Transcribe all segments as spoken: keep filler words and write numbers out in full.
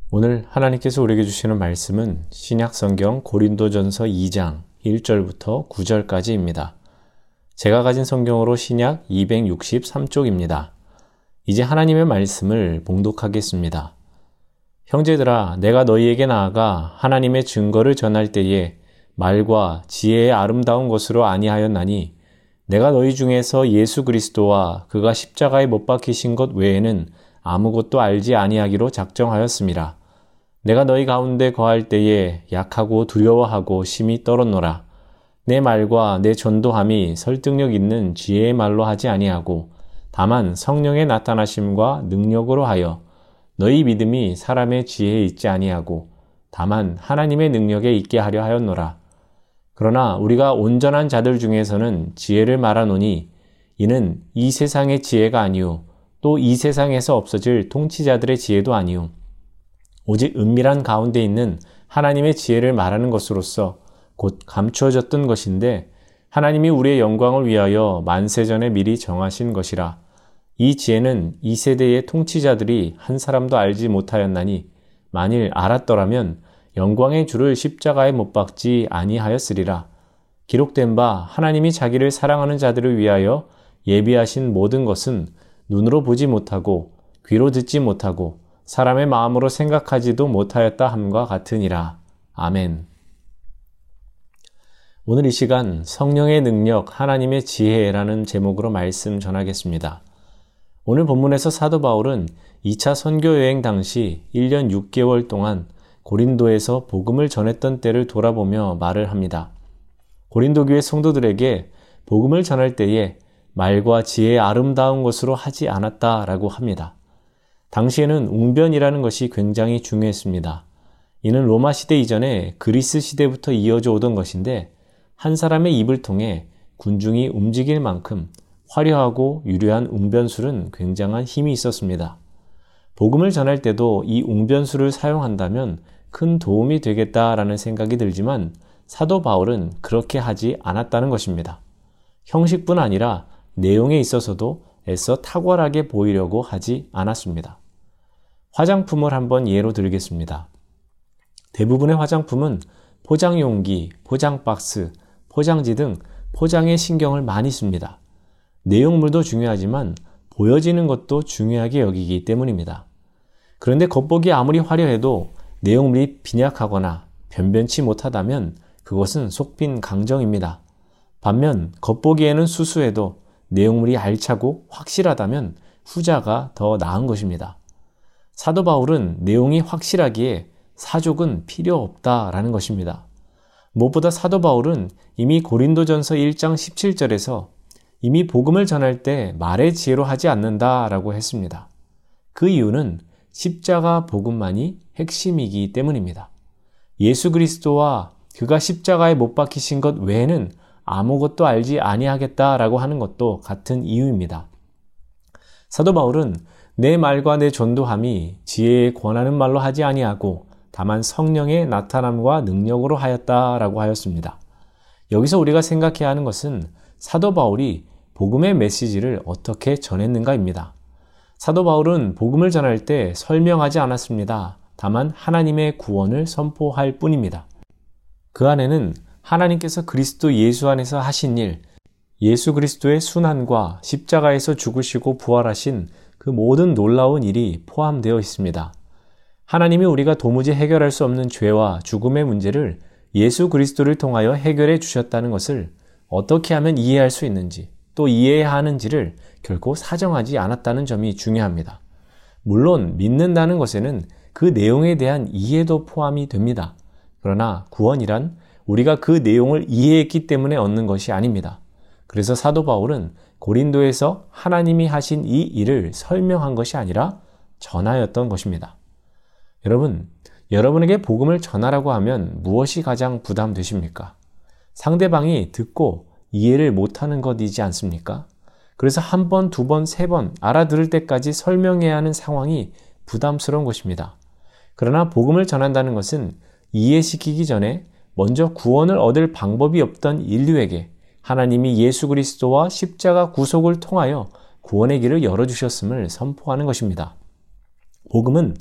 오늘 하나님께서 우리에게 주시는 말씀은 신약성경 고린도전서 이 장 일 절부터 구 절까지입니다. 제가 가진 성경으로 신약 이백육십삼 쪽입니다. 이제 하나님의 말씀을 봉독하겠습니다. 형제들아, 내가 너희에게 나아가 하나님의 증거를 전할 때에 말과 지혜의 아름다운 것으로 아니하였나니 내가 너희 중에서 예수 그리스도와 그가 십자가에 못 박히신 것 외에는 아무것도 알지 아니하기로 작정하였습니다. 내가 너희 가운데 거할 때에 약하고 두려워하고 심히 떨었노라. 내 말과 내 전도함이 설득력 있는 지혜의 말로 하지 아니하고 다만 성령의 나타나심과 능력으로 하여 너희 믿음이 사람의 지혜에 있지 아니하고 다만 하나님의 능력에 있게 하려 하였노라. 그러나 우리가 온전한 자들 중에서는 지혜를 말하노니 이는 이 세상의 지혜가 아니요 또 이 세상에서 없어질 통치자들의 지혜도 아니요 오직 은밀한 가운데 있는 하나님의 지혜를 말하는 것으로서 곧 감추어졌던 것인데 하나님이 우리의 영광을 위하여 만세전에 미리 정하신 것이라. 이 지혜는 이 세대의 통치자들이 한 사람도 알지 못하였나니 만일 알았더라면 영광의 주를 십자가에 못 박지 아니하였으리라. 기록된 바 하나님이 자기를 사랑하는 자들을 위하여 예비하신 모든 것은 눈으로 보지 못하고 귀로 듣지 못하고 사람의 마음으로 생각하지도 못하였다 함과 같으니라. 아멘. 오늘 이 시간 성령의 능력, 하나님의 지혜라는 제목으로 말씀 전하겠습니다. 오늘 본문에서 사도 바울은 이 차 선교여행 당시 일 년 육 개월 동안 고린도에서 복음을 전했던 때를 돌아보며 말을 합니다. 고린도 교회 성도들에게 복음을 전할 때에 말과 지혜의 아름다운 것으로 하지 않았다라고 합니다. 당시에는 웅변이라는 것이 굉장히 중요했습니다. 이는 로마 시대 이전에 그리스 시대부터 이어져 오던 것인데 한 사람의 입을 통해 군중이 움직일 만큼 화려하고 유려한 웅변술은 굉장한 힘이 있었습니다. 복음을 전할 때도 이 웅변술을 사용한다면 큰 도움이 되겠다라는 생각이 들지만 사도 바울은 그렇게 하지 않았다는 것입니다. 형식뿐 아니라 내용에 있어서도 애써 탁월하게 보이려고 하지 않았습니다. 화장품을 한번 예로 들겠습니다. 대부분의 화장품은 포장용기, 포장박스, 포장지 등 포장에 신경을 많이 씁니다. 내용물도 중요하지만 보여지는 것도 중요하게 여기기 때문입니다. 그런데 겉보기 아무리 화려해도 내용물이 빈약하거나 변변치 못하다면 그것은 속빈 강정입니다. 반면 겉보기에는 수수해도 내용물이 알차고 확실하다면 후자가 더 나은 것입니다. 사도 바울은 내용이 확실하기에 사족은 필요 없다라는 것입니다. 무엇보다 사도 바울은 이미 고린도전서 일 장 십칠 절에서 이미 복음을 전할 때 말의 지혜로 하지 않는다라고 했습니다. 그 이유는 십자가 복음만이 핵심이기 때문입니다. 예수 그리스도와 그가 십자가에 못 박히신 것 외에는 아무것도 알지 아니하겠다라고 하는 것도 같은 이유입니다. 사도 바울은 내 말과 내 전도함이 지혜에 권하는 말로 하지 아니하고 다만 성령의 나타남과 능력으로 하였다라고 하였습니다. 여기서 우리가 생각해야 하는 것은 사도 바울이 복음의 메시지를 어떻게 전했는가입니다. 사도 바울은 복음을 전할 때 설명하지 않았습니다. 다만 하나님의 구원을 선포할 뿐입니다. 그 안에는 하나님께서 그리스도 예수 안에서 하신 일, 예수 그리스도의 순환과 십자가에서 죽으시고 부활하신 그 모든 놀라운 일이 포함되어 있습니다. 하나님이 우리가 도무지 해결할 수 없는 죄와 죽음의 문제를 예수 그리스도를 통하여 해결해 주셨다는 것을 어떻게 하면 이해할 수 있는지 또 이해해야 하는지를 결코 사정하지 않았다는 점이 중요합니다. 물론 믿는다는 것에는 그 내용에 대한 이해도 포함이 됩니다. 그러나 구원이란 우리가 그 내용을 이해했기 때문에 얻는 것이 아닙니다. 그래서 사도 바울은 고린도에서 하나님이 하신 이 일을 설명한 것이 아니라 전하였던 것입니다. 여러분, 여러분에게 복음을 전하라고 하면 무엇이 가장 부담되십니까? 상대방이 듣고 이해를 못하는 것이지 않습니까? 그래서 한 번, 두 번, 세 번 알아들을 때까지 설명해야 하는 상황이 부담스러운 것입니다. 그러나 복음을 전한다는 것은 이해시키기 전에 먼저 구원을 얻을 방법이 없던 인류에게 하나님이 예수 그리스도와 십자가 구속을 통하여 구원의 길을 열어주셨음을 선포하는 것입니다. 복음은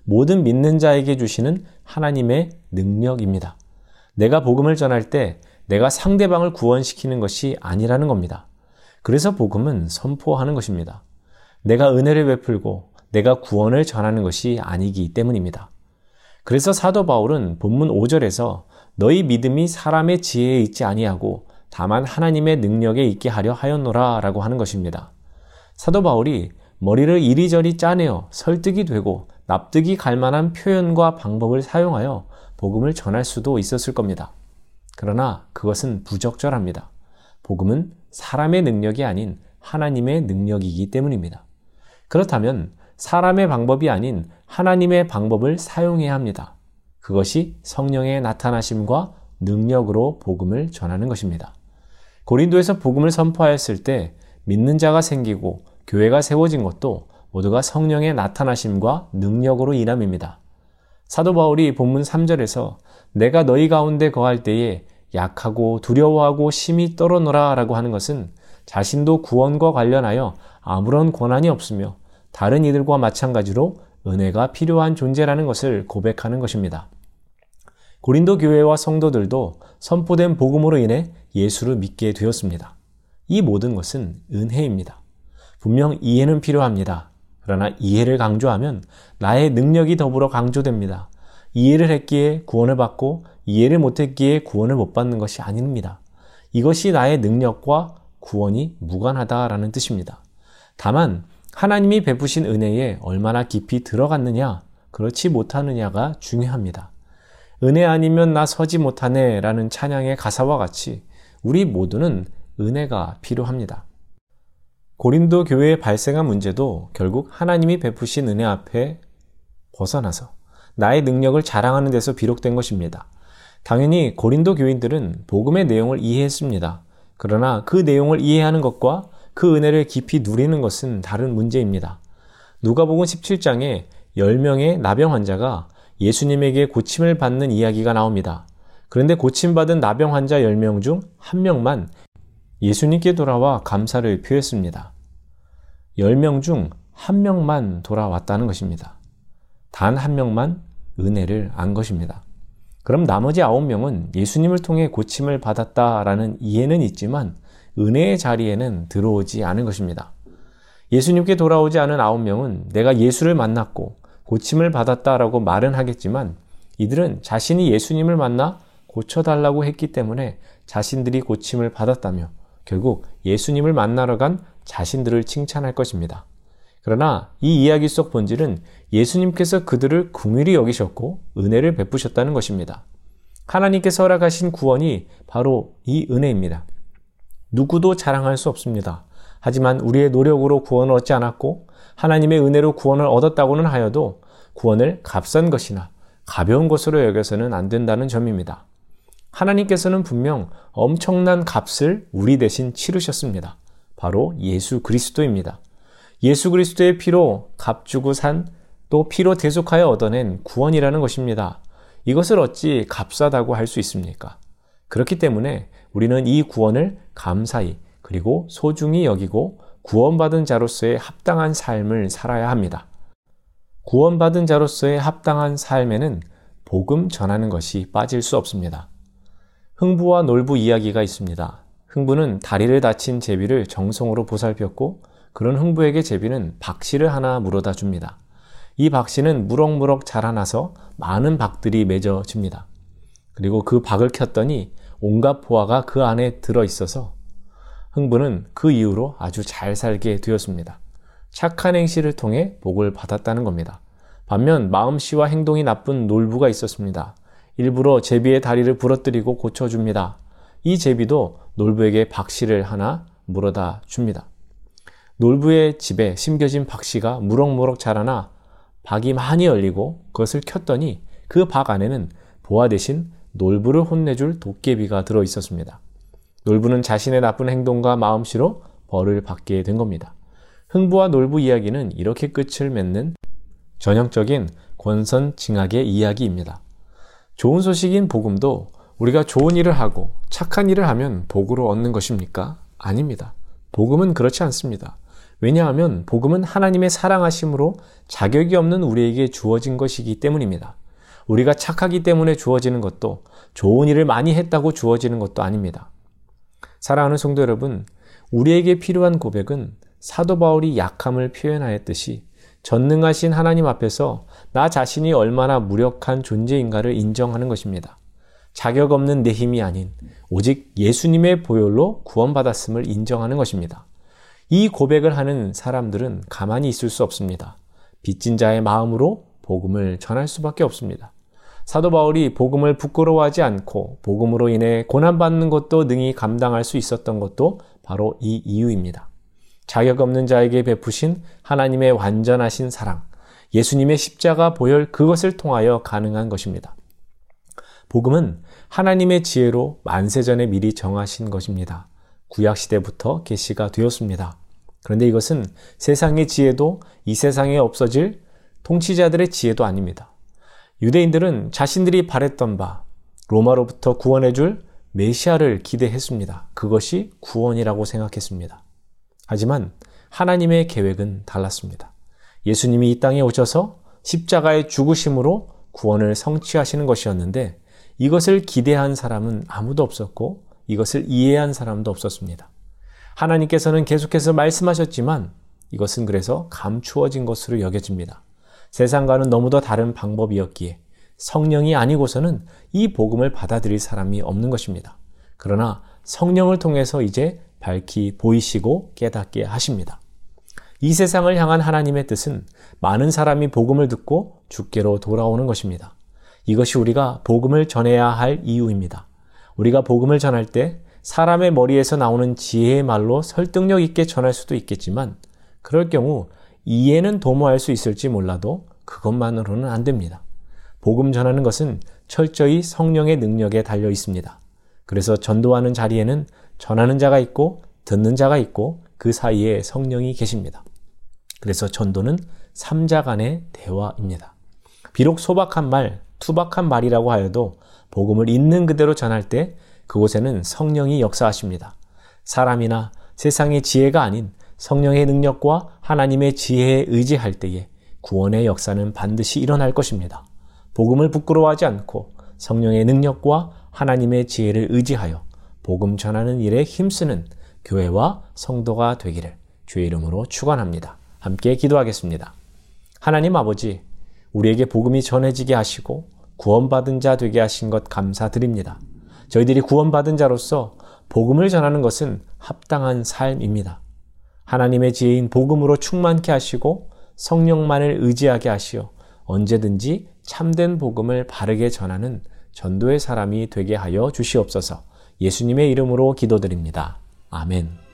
모든 믿는 자에게 주시는 하나님의 능력입니다. 내가 복음을 전할 때 내가 상대방을 구원시키는 것이 아니라는 겁니다. 그래서 복음은 선포하는 것입니다. 내가 은혜를 베풀고 내가 구원을 전하는 것이 아니기 때문입니다. 그래서 사도 바울은 본문 오 절에서 너희 믿음이 사람의 지혜에 있지 아니하고 다만 하나님의 능력에 있게 하려 하였노라 라고 하는 것입니다. 사도 바울이 머리를 이리저리 짜내어 설득이 되고 납득이 갈 만한 표현과 방법을 사용하여 복음을 전할 수도 있었을 겁니다. 그러나 그것은 부적절합니다. 복음은 사람의 능력이 아닌 하나님의 능력이기 때문입니다. 그렇다면 사람의 방법이 아닌 하나님의 방법을 사용해야 합니다. 그것이 성령의 나타나심과 능력으로 복음을 전하는 것입니다. 고린도에서 복음을 선포하였을 때 믿는 자가 생기고 교회가 세워진 것도 모두가 성령의 나타나심과 능력으로 인함입니다. 사도 바울이 본문 삼 절에서 내가 너희 가운데 거할 때에 약하고 두려워하고 심히 떨어노라 라고 하는 것은 자신도 구원과 관련하여 아무런 권한이 없으며 다른 이들과 마찬가지로 은혜가 필요한 존재라는 것을 고백하는 것입니다. 고린도 교회와 성도들도 선포된 복음으로 인해 예수를 믿게 되었습니다. 이 모든 것은 은혜입니다. 분명 이해는 필요합니다. 그러나 이해를 강조하면 나의 능력이 더불어 강조됩니다. 이해를 했기에 구원을 받고 이해를 못했기에 구원을 못 받는 것이 아닙니다. 이것이 나의 능력과 구원이 무관하다라는 뜻입니다. 다만 하나님이 베푸신 은혜에 얼마나 깊이 들어갔느냐, 그렇지 못하느냐가 중요합니다. 은혜 아니면 나 서지 못하네 라는 찬양의 가사와 같이 우리 모두는 은혜가 필요합니다. 고린도 교회에 발생한 문제도 결국 하나님이 베푸신 은혜 앞에 벗어나서 나의 능력을 자랑하는 데서 비롯된 것입니다. 당연히 고린도 교인들은 복음의 내용을 이해했습니다. 그러나 그 내용을 이해하는 것과 그 은혜를 깊이 누리는 것은 다른 문제입니다. 누가복음 십칠 장에 열 명의 나병 환자가 예수님에게 고침을 받는 이야기가 나옵니다. 그런데 고침받은 나병 환자 열 명 중 한 명만 예수님께 돌아와 감사를 표했습니다. 열 명 중 한 명만 돌아왔다는 것입니다. 단 한 명만 은혜를 안 것입니다. 그럼 나머지 아홉 명은 예수님을 통해 고침을 받았다라는 이해는 있지만 은혜의 자리에는 들어오지 않은 것입니다. 예수님께 돌아오지 않은 아홉 명은 내가 예수를 만났고 고침을 받았다라고 말은 하겠지만 이들은 자신이 예수님을 만나 고쳐달라고 했기 때문에 자신들이 고침을 받았다며 결국 예수님을 만나러 간 자신들을 칭찬할 것입니다. 그러나 이 이야기 속 본질은 예수님께서 그들을 긍휼히 여기셨고 은혜를 베푸셨다는 것입니다. 하나님께서 허락하신 구원이 바로 이 은혜입니다. 누구도 자랑할 수 없습니다. 하지만 우리의 노력으로 구원을 얻지 않았고 하나님의 은혜로 구원을 얻었다고는 하여도 구원을 값싼 것이나 가벼운 것으로 여겨서는 안 된다는 점입니다. 하나님께서는 분명 엄청난 값을 우리 대신 치르셨습니다. 바로 예수 그리스도입니다. 예수 그리스도의 피로 값주고 산 또 피로 대속하여 얻어낸 구원이라는 것입니다. 이것을 어찌 값싸다고 할 수 있습니까? 그렇기 때문에 우리는 이 구원을 감사히 그리고 소중히 여기고 구원받은 자로서의 합당한 삶을 살아야 합니다. 구원받은 자로서의 합당한 삶에는 복음 전하는 것이 빠질 수 없습니다. 흥부와 놀부 이야기가 있습니다. 흥부는 다리를 다친 제비를 정성으로 보살폈고 그런 흥부에게 제비는 박씨를 하나 물어다 줍니다. 이 박씨는 무럭무럭 자라나서 많은 박들이 맺어집니다. 그리고 그 박을 켰더니 온갖 포화가 그 안에 들어있어서 흥부는 그 이후로 아주 잘 살게 되었습니다. 착한 행실을 통해 복을 받았다는 겁니다. 반면 마음씨와 행동이 나쁜 놀부가 있었습니다. 일부러 제비의 다리를 부러뜨리고 고쳐줍니다. 이 제비도 놀부에게 박씨를 하나 물어다 줍니다. 놀부의 집에 심겨진 박씨가 무럭무럭 자라나 박이 많이 열리고 그것을 켰더니 그 박 안에는 보아 대신 놀부를 혼내줄 도깨비가 들어 있었습니다. 놀부는 자신의 나쁜 행동과 마음씨로 벌을 받게 된 겁니다. 흥부와 놀부 이야기는 이렇게 끝을 맺는 전형적인 권선징악의 이야기입니다. 좋은 소식인 복음도 우리가 좋은 일을 하고 착한 일을 하면 복으로 얻는 것입니까? 아닙니다. 복음은 그렇지 않습니다. 왜냐하면 복음은 하나님의 사랑하심으로 자격이 없는 우리에게 주어진 것이기 때문입니다. 우리가 착하기 때문에 주어지는 것도, 좋은 일을 많이 했다고 주어지는 것도 아닙니다. 사랑하는 성도 여러분, 우리에게 필요한 고백은 사도 바울이 약함을 표현하였듯이 전능하신 하나님 앞에서 나 자신이 얼마나 무력한 존재인가를 인정하는 것입니다. 자격 없는 내 힘이 아닌 오직 예수님의 보혈로 구원받았음을 인정하는 것입니다. 이 고백을 하는 사람들은 가만히 있을 수 없습니다. 빚진 자의 마음으로 복음을 전할 수밖에 없습니다. 사도 바울이 복음을 부끄러워하지 않고 복음으로 인해 고난받는 것도 능히 감당할 수 있었던 것도 바로 이 이유입니다. 자격 없는 자에게 베푸신 하나님의 완전하신 사랑, 예수님의 십자가 보혈, 그것을 통하여 가능한 것입니다. 복음은 하나님의 지혜로 만세전에 미리 정하신 것입니다. 구약시대부터 계시가 되었습니다. 그런데 이것은 세상의 지혜도 이 세상에 없어질 통치자들의 지혜도 아닙니다. 유대인들은 자신들이 바랬던 바 로마로부터 구원해줄 메시아를 기대했습니다. 그것이 구원이라고 생각했습니다. 하지만 하나님의 계획은 달랐습니다. 예수님이 이 땅에 오셔서 십자가의 죽으심으로 구원을 성취하시는 것이었는데 이것을 기대한 사람은 아무도 없었고 이것을 이해한 사람도 없었습니다. 하나님께서는 계속해서 말씀하셨지만 이것은 그래서 감추어진 것으로 여겨집니다. 세상과는 너무도 다른 방법이었기에 성령이 아니고서는 이 복음을 받아들일 사람이 없는 것입니다. 그러나 성령을 통해서 이제 밝히 보이시고 깨닫게 하십니다. 이 세상을 향한 하나님의 뜻은 많은 사람이 복음을 듣고 주께로 돌아오는 것입니다. 이것이 우리가 복음을 전해야 할 이유입니다. 우리가 복음을 전할 때 사람의 머리에서 나오는 지혜의 말로 설득력 있게 전할 수도 있겠지만 그럴 경우 이해는 도모할 수 있을지 몰라도 그것만으로는 안 됩니다. 복음 전하는 것은 철저히 성령의 능력에 달려 있습니다. 그래서 전도하는 자리에는 전하는 자가 있고 듣는 자가 있고 그 사이에 성령이 계십니다. 그래서 전도는 삼자 간의 대화입니다. 비록 소박한 말, 투박한 말이라고 하여도 복음을 있는 그대로 전할 때 그곳에는 성령이 역사하십니다. 사람이나 세상의 지혜가 아닌 성령의 능력과 하나님의 지혜에 의지할 때에 구원의 역사는 반드시 일어날 것입니다. 복음을 부끄러워하지 않고 성령의 능력과 하나님의 지혜를 의지하여 복음 전하는 일에 힘쓰는 교회와 성도가 되기를 주의 이름으로 축원합니다. 함께 기도하겠습니다. 하나님 아버지, 우리에게 복음이 전해지게 하시고 구원받은 자 되게 하신 것 감사드립니다. 저희들이 구원받은 자로서 복음을 전하는 것은 합당한 삶입니다. 하나님의 지혜인 복음으로 충만케 하시고 성령만을 의지하게 하시어 언제든지 참된 복음을 바르게 전하는 전도의 사람이 되게 하여 주시옵소서. 예수님의 이름으로 기도드립니다. 아멘.